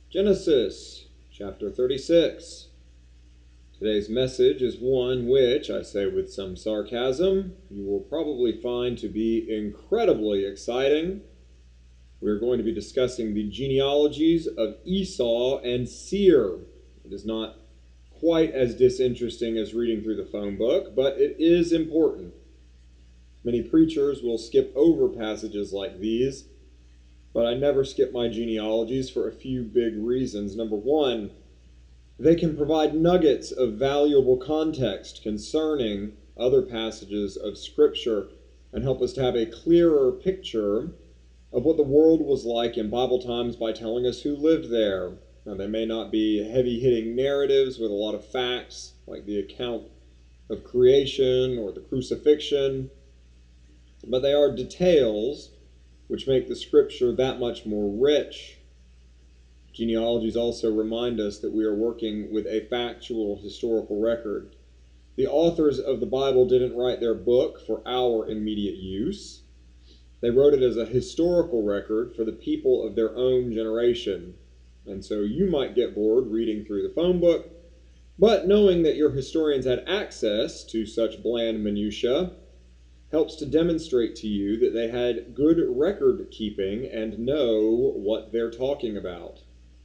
Genesis chapter 36. Today's message is one which, I say with some sarcasm, you will probably find to be incredibly exciting. We're going to be discussing the genealogies of Esau and Seir. It is not quite as disinteresting as reading through the phone book, but it is important. Many preachers will skip over passages like these, but I never skip my genealogies for a few big reasons. Number one, they can provide nuggets of valuable context concerning other passages of Scripture and help us to have a clearer picture of what the world was like in Bible times by telling us who lived there. Now, they may not be heavy-hitting narratives with a lot of facts, like the account of creation or the crucifixion, but they are details which make the Scripture that much more rich. Genealogies also remind us that we are working with a factual historical record. The authors of the Bible didn't write their book for our immediate use. They wrote it as a historical record for the people of their own generation. And so you might get bored reading through the phone book, but knowing that your historians had access to such bland minutiae helps to demonstrate to you that they had good record keeping and know what they're talking about.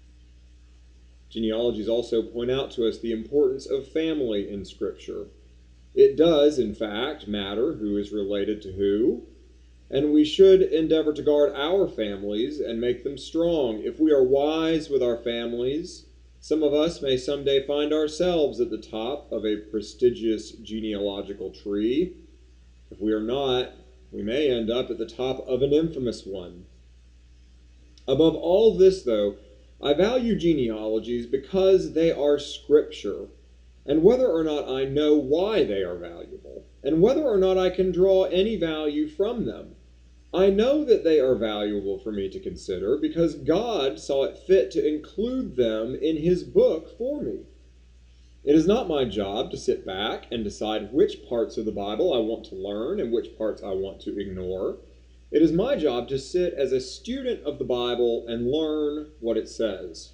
Genealogies also point out to us the importance of family in Scripture. It does, in fact, matter who is related to who, and we should endeavor to guard our families and make them strong. If we are wise with our families, some of us may someday find ourselves at the top of a prestigious genealogical tree. If we are not, we may end up at the top of an infamous one. Above all this, though, I value genealogies because they are Scripture, and whether or not I know why they are valuable, and whether or not I can draw any value from them, I know that they are valuable for me to consider because God saw it fit to include them in His book for me. It is not my job to sit back and decide which parts of the Bible I want to learn and which parts I want to ignore. It is my job to sit as a student of the Bible and learn what it says.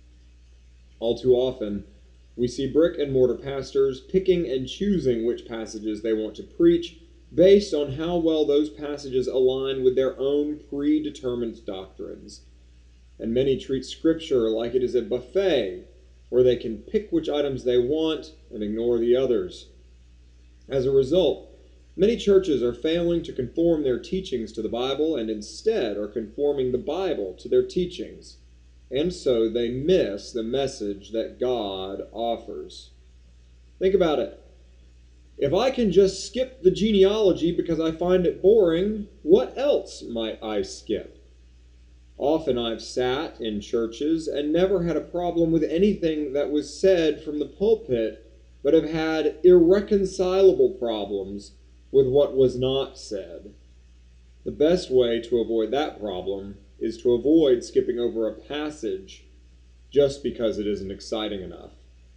All too often, we see brick and mortar pastors picking and choosing which passages they want to preach based on how well those passages align with their own predetermined doctrines. And many treat Scripture like it is a buffet where they can pick which items they want and ignore the others. As a result, many churches are failing to conform their teachings to the Bible and instead are conforming the Bible to their teachings. And so they miss the message that God offers. Think about it. If I can just skip the genealogy because I find it boring, what else might I skip? Often I've sat in churches and never had a problem with anything that was said from the pulpit, but have had irreconcilable problems with what was not said. The best way to avoid that problem is to avoid skipping over a passage just because it isn't exciting enough.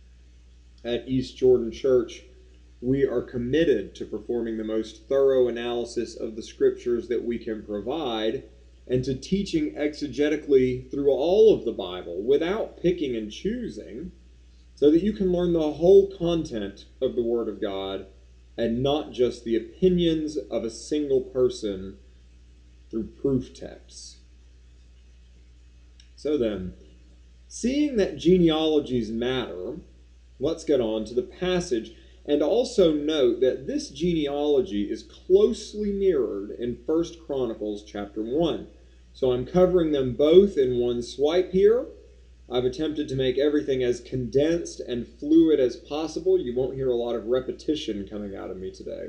At East Jordan Church, we are committed to performing the most thorough analysis of the Scriptures that we can provide and to teaching exegetically through all of the Bible without picking and choosing so that you can learn the whole content of the Word of God and not just the opinions of a single person through proof texts. So then, seeing that genealogies matter, let's get on to the passage and also note that this genealogy is closely mirrored in 1 Chronicles chapter 1. So I'm covering them both in one swipe here. I've attempted to make everything as condensed and fluid as possible. You won't hear a lot of repetition coming out of me today.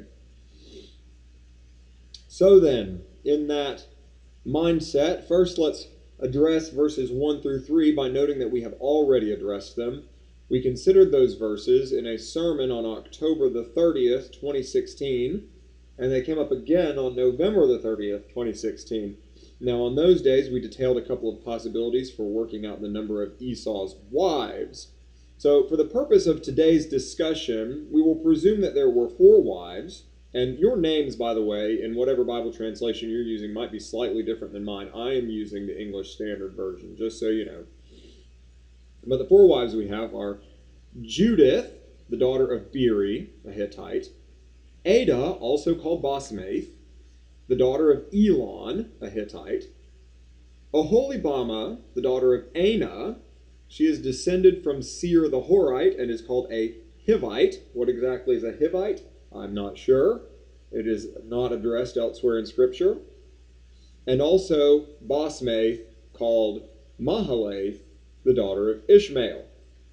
So then, in that mindset, first let's address verses 1 through 3 by noting that we have already addressed them. We considered those verses in a sermon on October the 30th, 2016, and they came up again on November the 30th, 2016. Now, on those days, we detailed a couple of possibilities for working out the number of Esau's wives. So, for the purpose of today's discussion, we will presume that there were 4 wives, and your names, by the way, in whatever Bible translation you're using, might be slightly different than mine. I am using the English Standard Version, just so you know. But the four wives we have are Judith, the daughter of Beeri, a Hittite; Ada, also called Basmath, the daughter of Elon, a Hittite; Oholibama, the daughter of Anah. She is descended from Seir the Horite and is called a Hivite. What exactly is a Hivite? I'm not sure. It is not addressed elsewhere in Scripture. And also Basmath, called Mahalath, the daughter of Ishmael.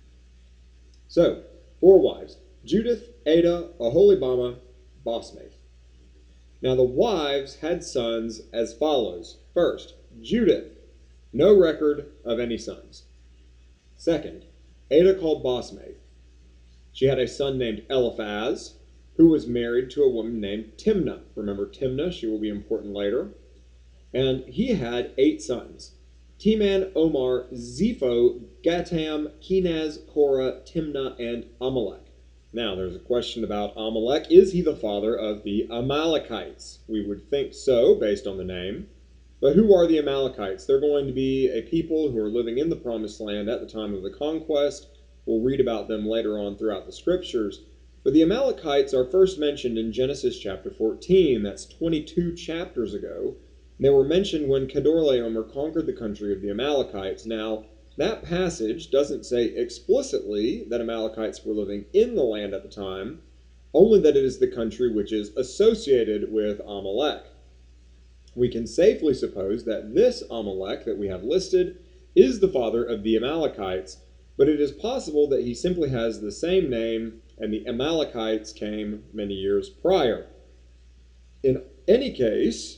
So, four wives: Judith, Ada, Oholibama, Basmath. Now the wives had sons as follows. First, Judith, no record of any sons. Second, Ada called Basmath. She had a son named Eliphaz, who was married to a woman named Timnah. Remember Timnah, she will be important later. And he had 8 sons: Teman, Omar, Zepho, Gatam, Kenaz, Korah, Timnah, and Amalek. Now, there's a question about Amalek. Is he the father of the Amalekites? We would think so, based on the name. But who are the Amalekites? They're going to be a people who are living in the Promised Land at the time of the conquest. We'll read about them later on throughout the Scriptures. But the Amalekites are first mentioned in Genesis chapter 14. That's 22 chapters ago. They were mentioned when Kedorlaomer conquered the country of the Amalekites. Now, that passage doesn't say explicitly that Amalekites were living in the land at the time, only that it is the country which is associated with Amalek. We can safely suppose that this Amalek that we have listed is the father of the Amalekites, but it is possible that he simply has the same name and the Amalekites came many years prior. In any case,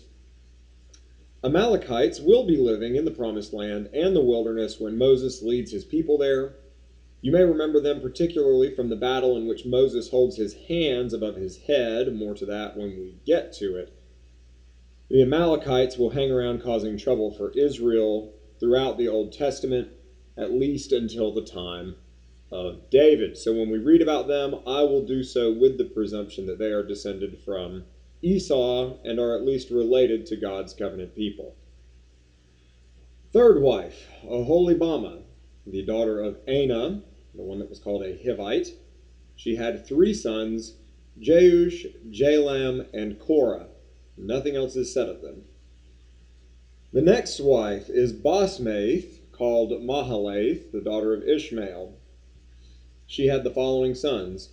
Amalekites will be living in the Promised Land and the wilderness when Moses leads his people there. You may remember them particularly from the battle in which Moses holds his hands above his head. More to that when we get to it. The Amalekites will hang around causing trouble for Israel throughout the Old Testament, at least until the time of David. So when we read about them, I will do so with the presumption that they are descended from Esau and are at least related to God's covenant people. Third wife, Oholibama, the daughter of Anah, the one that was called a Hivite. She had 3 sons, Jeush, Jalam, and Korah. Nothing else is said of them. The next wife is Basmath, called Mahalath, the daughter of Ishmael. She had the following sons: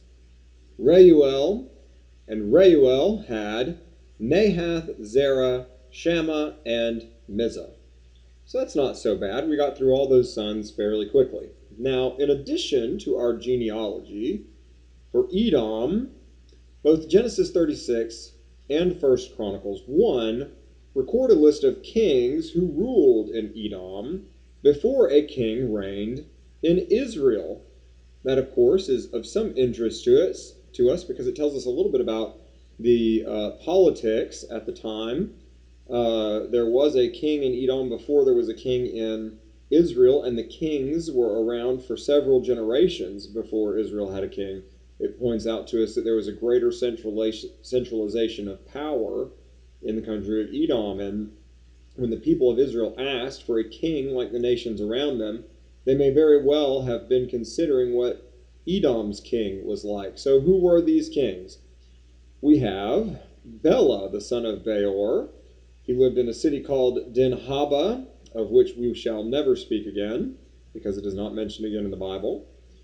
Reuel, and Reuel had Nahath, Zerah, Shammah, and Mizah. So that's not so bad. We got through all those sons fairly quickly. Now, in addition to our genealogy, for Edom, both Genesis 36 and 1 Chronicles 1 record a list of kings who ruled in Edom before a king reigned in Israel. That, of course, is of some interest to us because it tells us a little bit about the politics at the time. There was a king in Edom before there was a king in Israel, and the kings were around for several generations before Israel had a king. It points out to us that there was a greater centralization of power in the country of Edom, and when the people of Israel asked for a king like the nations around them, they may very well have been considering what Edom's king was like. So who were these kings? We have Bela, the son of Beor. He lived in a city called Dinhaba, of which we shall never speak again, because it is not mentioned again in the Bible.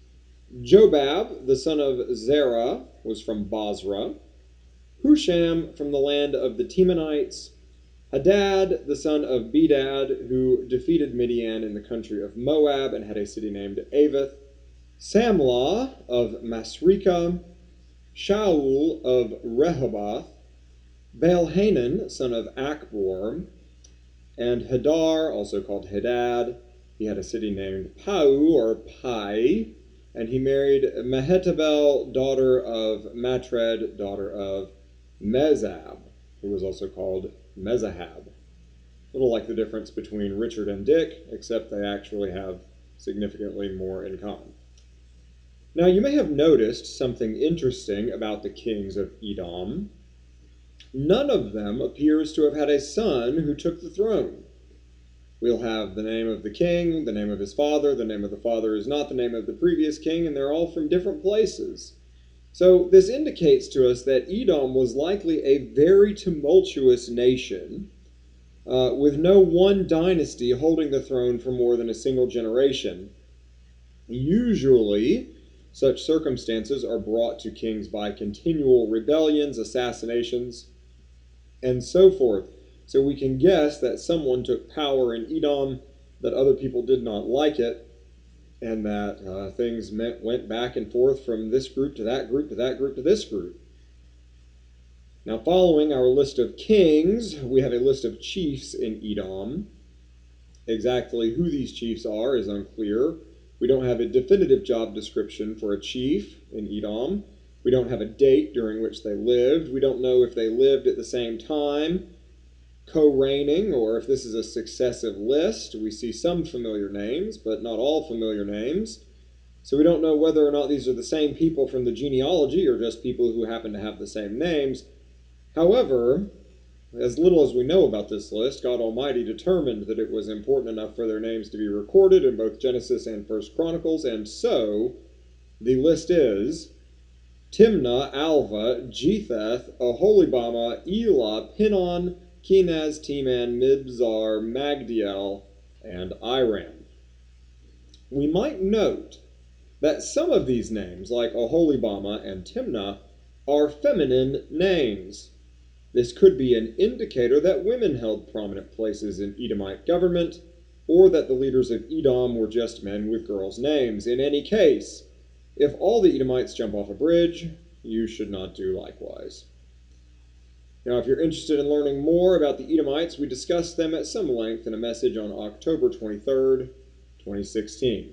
Jobab, the son of Zerah, was from Basra. Husham, from the land of the Temanites. Hadad, the son of Bedad, who defeated Midian in the country of Moab and had a city named Avith. Samlah of Masrekah. Shaul of Rehoboth. Baal-Hanan, son of Akbor. And Hadar, also called Hadad. He had a city named Pau, or Pai. And he married Mehetabel, daughter of Matred, daughter of Mezab, who was also called Mezahab. A little like the difference between Richard and Dick, except they actually have significantly more in common. Now, you may have noticed something interesting about the kings of Edom. None of them appears to have had a son who took the throne. We'll have the name of the king, the name of his father. The name of the father is not the name of the previous king, and they're all from different places. So this indicates to us that Edom was likely a very tumultuous nation, with no one dynasty holding the throne for more than a single generation. Usually, such circumstances are brought to kings by continual rebellions, assassinations, and so forth. So we can guess that someone took power in Edom, that other people did not like it, and that things went back and forth from this group to that group to that group to this group. Now, following our list of kings, we have a list of chiefs in Edom. Exactly who these chiefs are is unclear. We don't have a definitive job description for a chief in Edom. We don't have a date during which they lived. We don't know if they lived at the same time, co-reigning, or if this is a successive list. We see some familiar names, but not all familiar names. So we don't know whether or not these are the same people from the genealogy or just people who happen to have the same names. However, as little as we know about this list, God Almighty determined that it was important enough for their names to be recorded in both Genesis and 1 Chronicles, and so the list is Timnah, Alva, Jetheth, Aholibama, Elah, Pinon, Kenaz, Teman, Mibzar, Magdiel, and Iram. We might note that some of these names, like Aholibama and Timnah, are feminine names. This could be an indicator that women held prominent places in Edomite government, or that the leaders of Edom were just men with girls' names. In any case, if all the Edomites jump off a bridge, you should not do likewise. Now, if you're interested in learning more about the Edomites, we discussed them at some length in a message on October 23rd, 2016.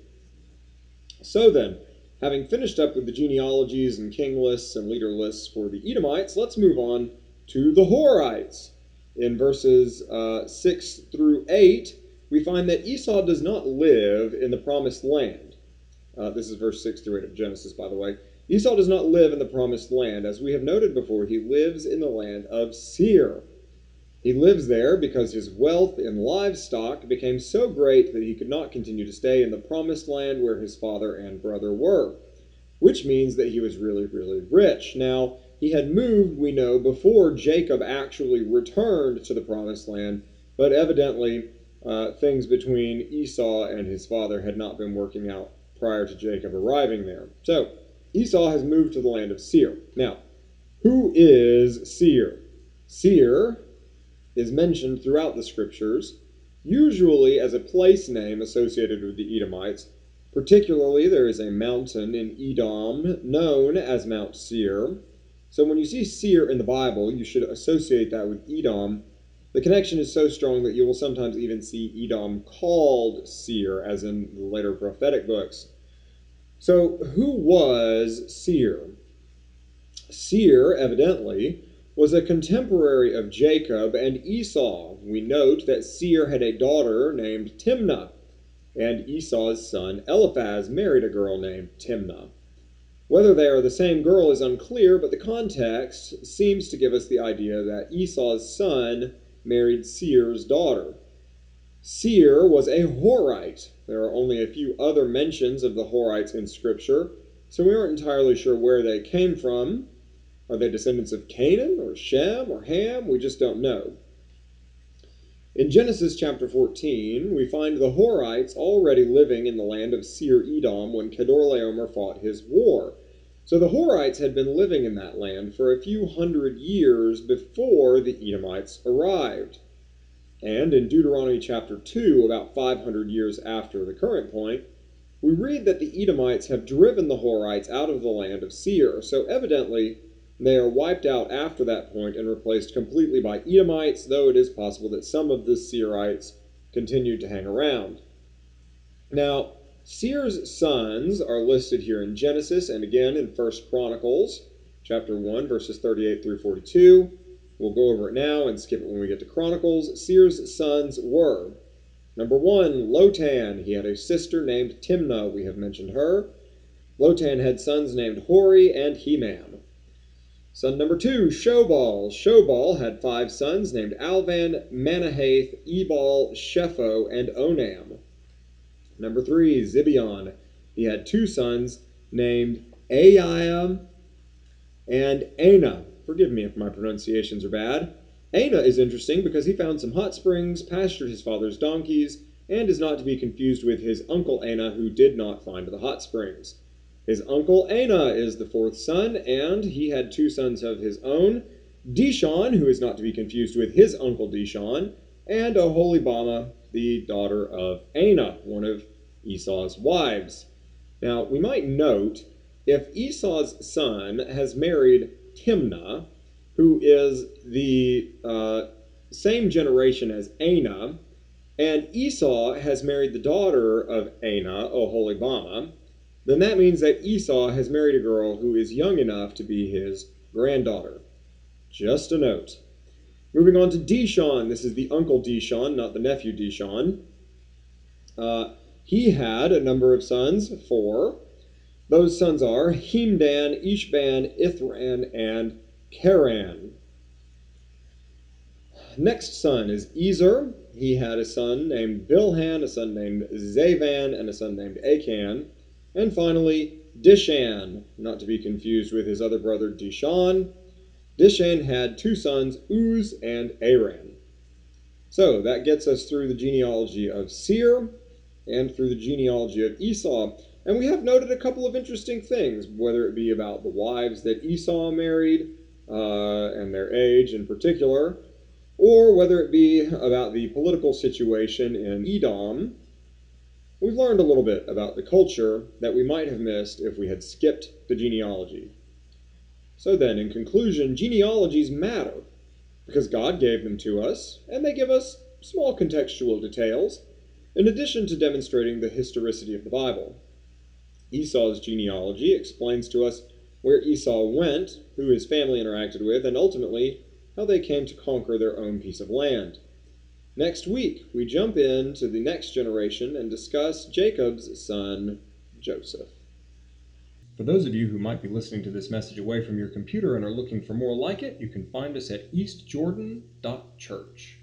So then, having finished up with the genealogies and king lists and leader lists for the Edomites, let's move on to the Horites. In verses 6 through 8, we find that Esau does not live in the promised land. This is verse 6 through 8 of Genesis, by the way. Esau does not live in the promised land. As we have noted before, he lives in the land of Seir. He lives there because his wealth in livestock became so great that he could not continue to stay in the promised land where his father and brother were, which means that he was really, really rich. Now, he had moved, we know, before Jacob actually returned to the promised land, but evidently things between Esau and his father had not been working out prior to Jacob arriving there. So, Esau has moved to the land of Seir. Now, who is Seir? Seir is mentioned throughout the scriptures, usually as a place name associated with the Edomites. Particularly, there is a mountain in Edom known as Mount Seir. So when you see Seir in the Bible, you should associate that with Edom. The connection is so strong that you will sometimes even see Edom called Seir, as in the later prophetic books. So who was Seir? Seir, evidently, was a contemporary of Jacob and Esau. We note that Seir had a daughter named Timnah, and Esau's son Eliphaz married a girl named Timnah. Whether they are the same girl is unclear, but the context seems to give us the idea that Esau's son married Seir's daughter. Seir was a Horite. There are only a few other mentions of the Horites in Scripture, so we aren't entirely sure where they came from. Are they descendants of Canaan or Shem or Ham? We just don't know. In Genesis chapter 14, we find the Horites already living in the land of Seir-Edom when Kedorlaomer fought his war. So the Horites had been living in that land for a few hundred years before the Edomites arrived. And in Deuteronomy chapter 2, about 500 years after the current point, we read that the Edomites have driven the Horites out of the land of Seir. So evidently, they are wiped out after that point and replaced completely by Edomites, though it is possible that some of the Seirites continued to hang around. Now, Seir's sons are listed here in Genesis and again in 1 Chronicles, chapter 1, verses 38 through 42. We'll go over it now and skip it when we get to Chronicles. Seir's sons were, number 1, Lotan. He had a sister named Timnah. We have mentioned her. Lotan had sons named Hori and Hemam. Son number 2, Shobal. Shobal had 5 sons named Alvan, Manahath, Ebal, Shepho, and Onam. Number 3, Zibeon. He had 2 sons named Aiah and Ana. Forgive me if my pronunciations are bad. Ana is interesting because he found some hot springs, pastured his father's donkeys, and is not to be confused with his uncle Ana, who did not find the hot springs. His uncle Ana is the 4th son, and he had 2 sons of his own, Dishon, who is not to be confused with his uncle Dishon, and Oholibamah, the daughter of Ana, one of Esau's wives. Now, we might note, if Esau's son has married Timnah, who is the same generation as Ana, and Esau has married the daughter of Ana, Oholibamah, then that means that Esau has married a girl who is young enough to be his granddaughter. Just a note. Moving on to Dishon. This is the uncle Dishon, not the nephew Dishon. He had a number of sons, 4. Those sons are Hemdan, Ishban, Ithran, and Karan. Next son is Ezer. He had a son named Bilhan, a son named Zavan, and a son named Achan. And finally, Dishan, not to be confused with his other brother Dishon. Dishan had 2 sons, Uz and Aran. So that gets us through the genealogy of Seir and through the genealogy of Esau. And we have noted a couple of interesting things, whether it be about the wives that Esau married and their age in particular, or whether it be about the political situation in Edom. We've learned a little bit about the culture that we might have missed if we had skipped the genealogy. So then, in conclusion, genealogies matter because God gave them to us, and they give us small contextual details, in addition to demonstrating the historicity of the Bible. Esau's genealogy explains to us where Esau went, who his family interacted with, and ultimately how they came to conquer their own piece of land. Next week, we jump into the next generation and discuss Jacob's son, Joseph. For those of you who might be listening to this message away from your computer and are looking for more like it, you can find us at eastjordan.church.